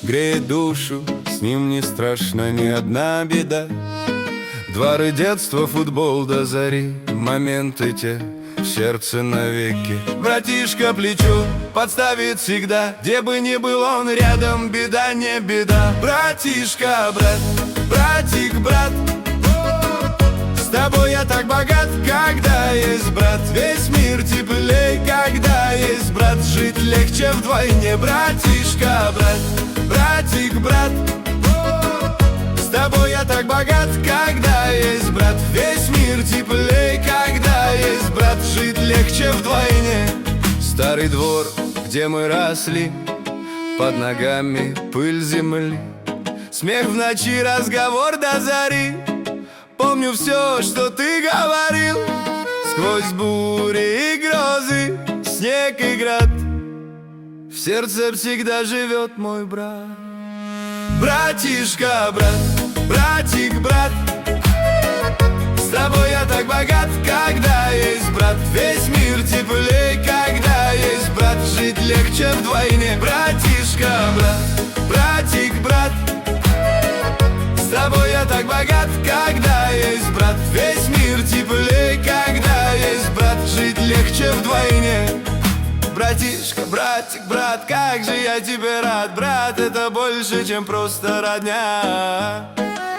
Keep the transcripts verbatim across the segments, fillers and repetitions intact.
греет душу, с ним не страшна ни одна беда. Дворы детства, футбол до зари, моменты те в сердце навеки. Братишка плечо подставит всегда, где бы ни был он рядом, беда не беда. Братишка, брат, братик, брат, с тобой я так богат, когда есть брат. Весь мир теплей, когда есть брат. Жить легче вдвойне. Братишка, брат, братик, брат, с тобой я так богат, когда есть брат. Весь мир теплей, когда есть брат. Жить легче вдвойне. Старый двор, где мы росли, под ногами пыль земли, смех в ночи, разговор до зари. Помню все, что ты говорил, сквозь бури и грозы, снег и град. В сердце всегда живет мой брат. Братишка, брат, братик, брат, с тобой я так богат, когда есть брат. Весь мир теплей, когда есть брат. Жить легче вдвойне. Братишка, брат, братик, брат, с тобой я так богат, когда есть брат. Весь мир теплей, когда есть брат. Жить легче вдвойне. Братишка, братик, брат, как же я тебе рад. Брат, это больше, чем просто родня.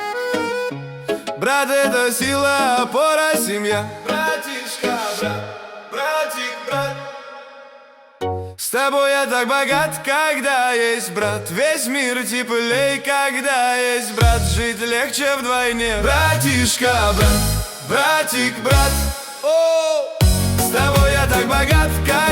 Брат, это сила, опора, семья. Братишка, брат, братик, брат, с тобой я так богат, когда есть брат. Весь мир теплей, когда есть брат. Жить легче вдвойне. Братишка, брат, братик, брат, о, с тобой я так богат, когда